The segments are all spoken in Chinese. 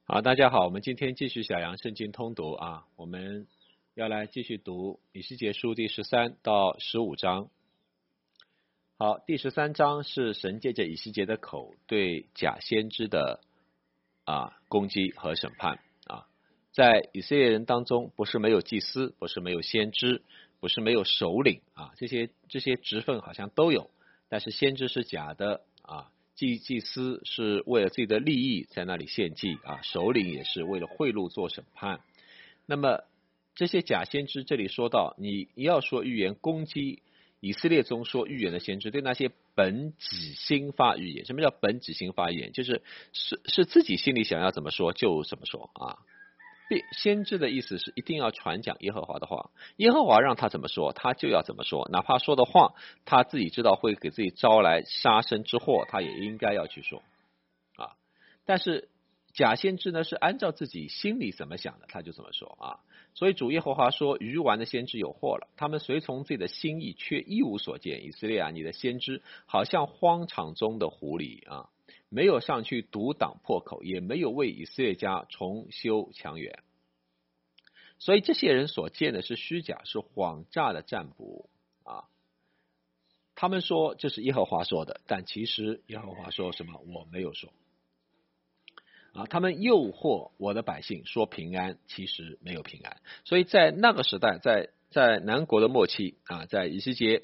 好，大家好，我们今天继续小杨圣经通读啊，我们要来继续读以西结书第13到15章。好，第13章是神借着以西结的口对假先知的攻击和审判啊。在以色列人当中，不是没有祭司，不是没有先知，不是没有首领啊，这些职分好像都有，但是先知是假的啊。祭司是为了自己的利益在那里献祭啊，首领也是为了贿赂做审判。那么这些假先知，这里说到你要说预言攻击以色列中说预言的先知，对那些本己心发预言。什么叫本己心发预言？就是自己心里想要怎么说就怎么说啊。先知的意思是一定要传讲耶和华的话，耶和华让他怎么说，他就要怎么说，哪怕说的话他自己知道会给自己招来杀身之祸，他也应该要去说啊。但是假先知呢，是按照自己心里怎么想的，他就怎么说啊。所以主耶和华说，愚顽的先知有祸了，他们随从自己的心意，却一无所见。以色列啊，你的先知好像荒场中的狐狸啊，没有上去堵挡破口，也没有为以色列家重修墙垣。所以这些人所见的是虚假，是谎诈的占卜啊。他们说这是耶和华说的，但其实耶和华说什么我没有说啊。他们诱惑我的百姓说平安，其实没有平安。所以在那个时代，在南国的末期啊，在以西结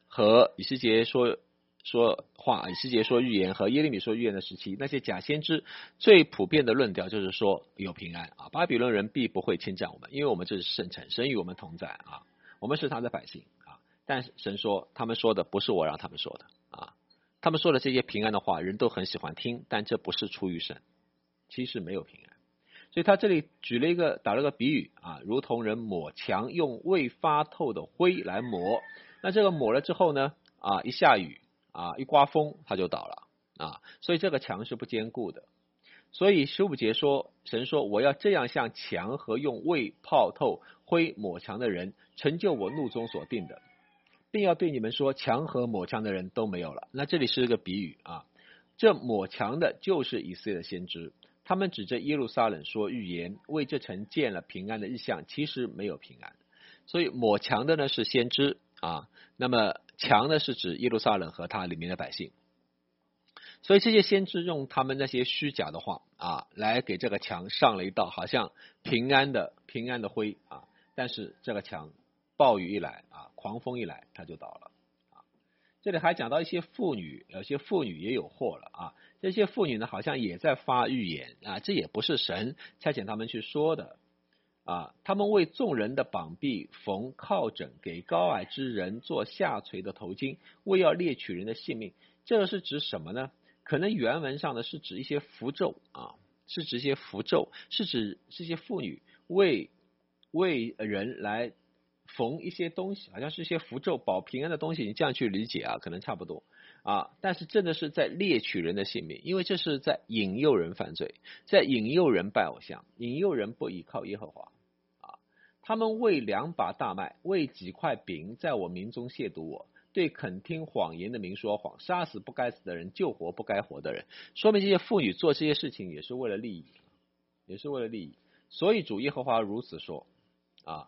说话，以西结说预言和耶利米说预言的时期，那些假先知最普遍的论调就是说有平安啊，巴比伦人必不会侵占我们，因为我们这是圣城，神与我们同在啊，我们是他的百姓啊。但是神说他们说的不是我让他们说的啊，他们说的这些平安的话，人都很喜欢听，但这不是出于神，其实没有平安。所以他这里打了个比喻啊，如同人抹墙用未发透的灰来抹，那这个抹了之后呢啊，一下雨啊，一刮风它就倒了啊，所以这个墙是不坚固的。所以15节说，神说我要这样向墙和用未泡透灰抹墙的人成就我怒中所定的，并要对你们说，墙和抹墙的人都没有了。那这里是一个比喻啊，这抹墙的就是以色列的先知，他们指着耶路撒冷说预言，为这城建了平安的日象，其实没有平安。所以抹墙的呢是先知啊，那么墙呢是指耶路撒冷和它里面的百姓。所以这些先知用他们那些虚假的话啊，来给这个墙上了一道好像平安的灰啊，但是这个墙暴雨一来啊，狂风一来，它就倒了啊。这里还讲到一些妇女，有些妇女也有祸了啊。这些妇女呢，好像也在发预言啊，这也不是神差遣他们去说的啊。他们为众人的膀臂缝靠枕，给高矮之人做下垂的头巾，为要猎取人的性命。这个是指什么呢？可能原文上呢是指一些符咒啊，是指一些符咒，是指这些妇女为人来缝一些东西，好像是一些符咒保平安的东西，你这样去理解啊，可能差不多啊。但是真的是在猎取人的性命，因为这是在引诱人犯罪，在引诱人拜偶像，引诱人不依靠耶和华啊。他们为2把大麦，为几块饼，在我民中亵渎我，对肯听谎言的民说谎，杀死不该死的人，救活不该活的人。说明这些妇女做这些事情也是为了利益，也是为了利益。所以主耶和华如此说啊，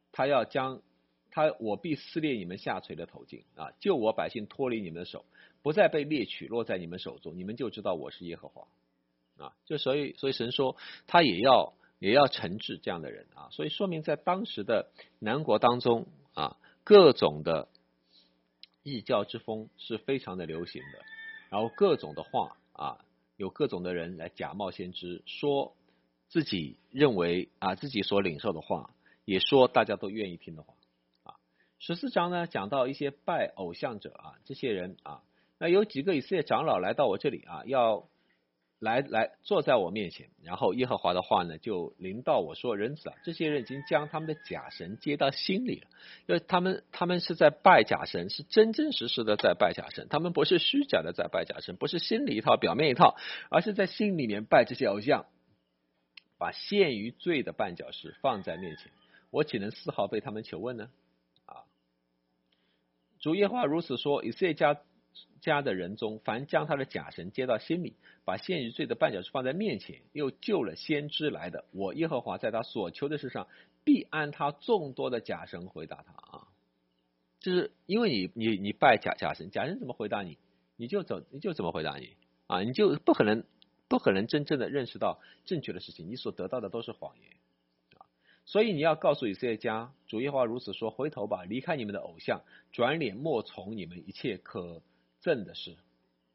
我必撕裂你们下垂的头巾啊，救我百姓脱离你们的手，不再被猎取，落在你们手中，你们就知道我是耶和华啊。所以神说他也要惩治这样的人啊。所以说明在当时的南国当中啊，各种的异教之风是非常的流行的，然后各种的话啊，有各种的人来假冒先知，说自己认为啊自己所领受的话，也说大家都愿意听的话啊。14章呢讲到一些拜偶像者啊，这些人啊，那有几个以色列长老来到我这里啊，要来坐在我面前，然后耶和华的话呢就临到我说，人子啊，这些人已经将他们的假神接到心里了，因为他们是在拜假神，是真真实实的在拜假神，他们不是虚假的在拜假神，不是心里一套表面一套，而是在心里面拜这些偶像，把陷于罪的绊脚石放在面前，我岂能丝毫被他们求问呢？啊，主耶和华如此说，以色列家家的人中，凡将他的假神接到心里，把献于罪的绊脚石放在面前，又救了先知来的，我耶和华在他所求的事上，必按他众多的假神回答他啊。就是因为你拜假神，假神怎么回答你，你就怎么回答你啊，你就不可能真正的认识到正确的事情，你所得到的都是谎言。所以你要告诉以色列家，主耶和华如此说：回头吧，离开你们的偶像，转脸莫从你们一切可憎的事。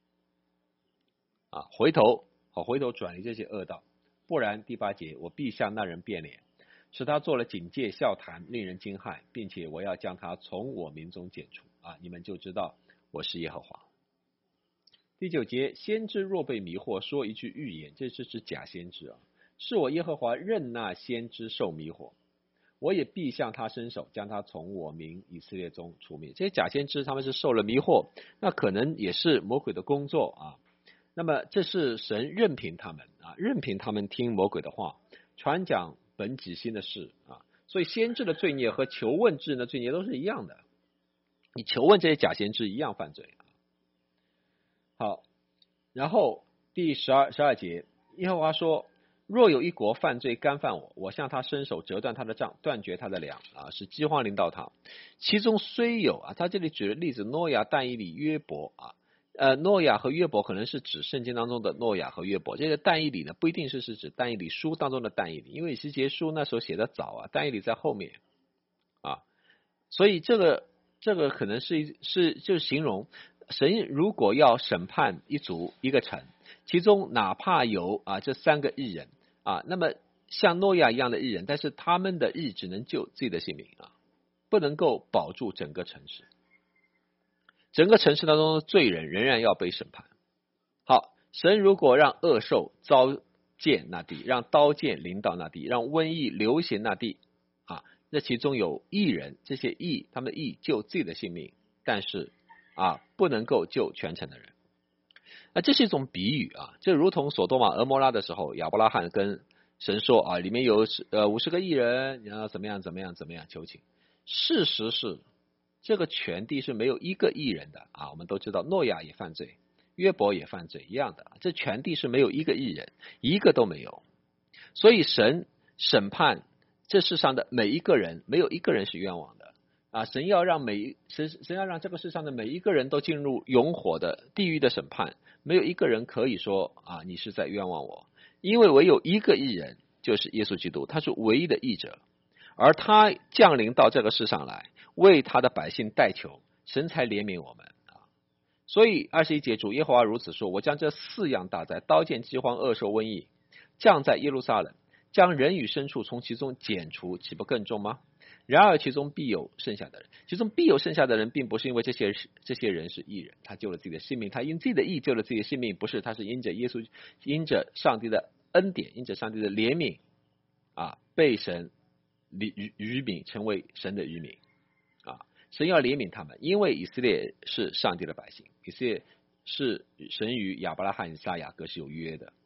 回头转离这些恶道，不然第8节，我必向那人变脸，使他做了警戒笑谈，令人惊骇，并且我要将他从我民中剪除你们就知道我是耶和华。第9节，先知若被迷惑，说一句预言，这是指假先知是我耶和华任那先知受迷惑，我也必向他伸手，将他从我民以色列中除灭。这些假先知他们是受了迷惑，那可能也是魔鬼的工作那么这是神任凭他们听魔鬼的话，传讲本己心的事所以先知的罪孽和求问之人的罪孽都是一样的，你求问这些假先知一样犯罪好，然后第12节，耶和华说：若有一国犯罪干犯我，我向他伸手折断他的杖，断绝他的粮使饥荒临到他。其中虽有他这里举的例子，诺亚、但以理、约伯诺亚和约伯可能是指圣经当中的诺亚和约伯，这个但以理呢不一定是指但以理书当中的但以理，因为以西结书那时候写的早但以理在后面所以这个可能就是形容神如果要审判一族一个城，其中哪怕有这3个义人那么像诺亚一样的义人，但是他们的义只能救自己的性命不能够保住整个城市。整个城市当中的罪人仍然要被审判。好，神如果让恶兽遭见那地，让刀剑临到那地，让瘟疫流行那地那其中有义人，这些义他们的义救自己的性命，但是不能够救全城的人。这是一种比喻这如同所多玛俄摩拉的时候，亚伯拉罕跟神说里面有50个义人，你要怎么样求情。事实是这个全地是没有一个义人的我们都知道诺亚也犯罪，约伯也犯罪一样的，这全地是没有一个义人，一个都没有。所以神审判这世上的每一个人，没有一个人是冤枉的神要让这个世上的每一个人都进入永火的地狱的审判，没有一个人可以说你是在冤枉我，因为唯有一个义人，就是耶稣基督，他是唯一的义者，而他降临到这个世上来，为他的百姓代求，神才怜悯我们所以21节，主耶和华如此说：我将这4样大灾，刀剑、饥荒、恶兽、瘟疫降在耶路撒冷，将人与牲畜从其中剪除，岂不更重吗？然而其中必有剩下的人，其中必有剩下的人，并不是因为这些人是义人，他救了自己的性命，他因自己的义救了自己的性命，不是，他是因着上帝的恩典，因着上帝的怜悯被神渔民成为神的渔民神要怜悯他们，因为以色列是上帝的百姓，以色列是神与亚伯拉罕、以撒、雅各是有约的。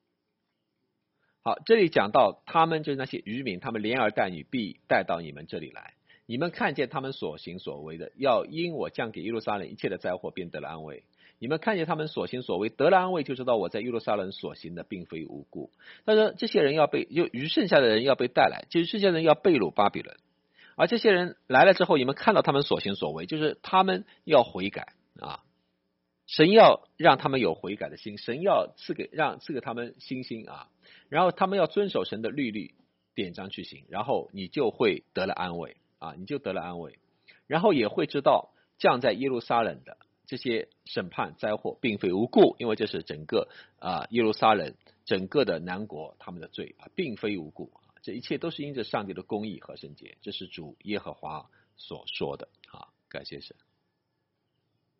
好，这里讲到他们就是那些渔民，他们连儿带女必带到你们这里来，你们看见他们所行所为的，要因我降给耶路撒冷一切的灾祸，便得了安慰。你们看见他们所行所为得了安慰，就知道我在耶路撒冷所行的并非无故。他说这些人余剩下的人要被带来，就是这些人要被掳巴比伦，而这些人来了之后，你们看到他们所行所为，就是他们要悔改神要让他们有悔改的心，神要赐给他们信心然后他们要遵守神的律例典章去行，然后你就会得了安慰你就得了安慰，然后也会知道降在耶路撒冷的这些审判灾祸并非无故，因为这是整个耶路撒冷整个的南国他们的罪并非无故这一切都是因着上帝的公义和圣洁，这是主耶和华所说的感谢神。